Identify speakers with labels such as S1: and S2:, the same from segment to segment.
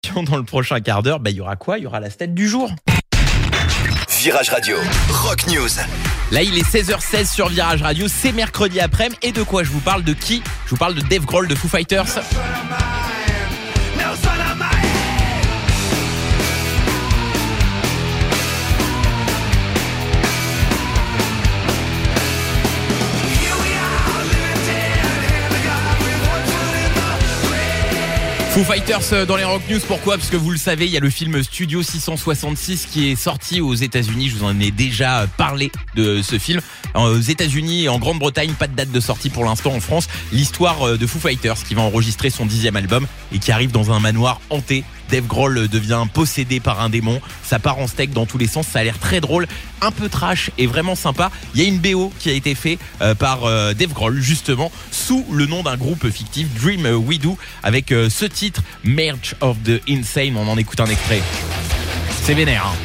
S1: Dans le prochain quart d'heure, il y aura quoi ? Il y aura la stat du jour.
S2: Virage Radio, Rock News.
S1: Là, il est 16h16 sur Virage Radio, c'est mercredi après-midi. Et de quoi je vous parle ? De qui ? Je vous parle de Dave Grohl de Foo Fighters. Foo Fighters dans les Rock News, pourquoi ? Parce que vous le savez, il y a le film Studio 666 qui est sorti aux États-Unis. Je vous en ai déjà parlé de ce film. Aux États-Unis et en Grande-Bretagne, pas de date de sortie pour l'instant. En France, l'histoire de Foo Fighters qui va enregistrer son 10e album et qui arrive dans un manoir hanté. Dave Grohl devient possédé par un démon, ça part en steak dans tous les sens, ça a l'air très drôle, un peu trash et vraiment sympa. Il y a une BO qui a été faite par Dave Grohl justement sous le nom d'un groupe fictif, Dream We Do, avec ce titre, Merge of the Insane. On en écoute un extrait. C'est vénère, hein.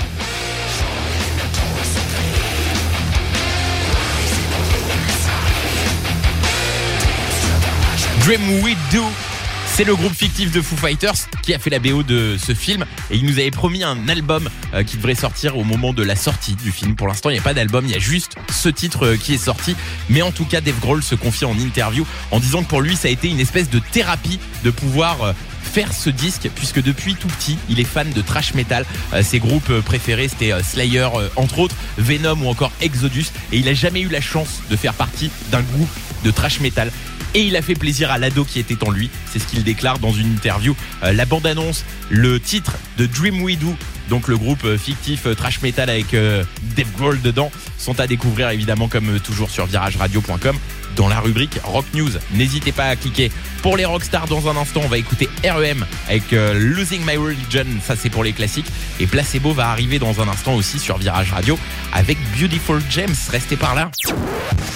S1: Dream We Do, c'est le groupe fictif de Foo Fighters qui a fait la BO de ce film et il nous avait promis un album qui devrait sortir au moment de la sortie du film. Pour l'instant, il n'y a pas d'album, il y a juste ce titre qui est sorti. Mais en tout cas, Dave Grohl se confie en interview en disant que pour lui, ça a été une espèce de thérapie de pouvoir faire ce disque, puisque depuis tout petit, il est fan de thrash metal. Ses groupes préférés, c'était Slayer, entre autres, Venom ou encore Exodus. Et il a jamais eu la chance de faire partie d'un groupe de thrash metal. Et il a fait plaisir à l'ado qui était en lui. C'est ce qu'il déclare dans une interview. La bande-annonce, le titre de Dream We Do, donc le groupe fictif thrash metal avec Dave Grohl dedans, sont à découvrir évidemment comme toujours sur virageradio.com dans la rubrique Rock News. N'hésitez pas à cliquer. Pour les rockstars, dans un instant, on va écouter R.E.M. avec Losing My Religion, ça c'est pour les classiques. Et Placebo va arriver dans un instant aussi sur Virage Radio avec Beautiful James. Restez par là.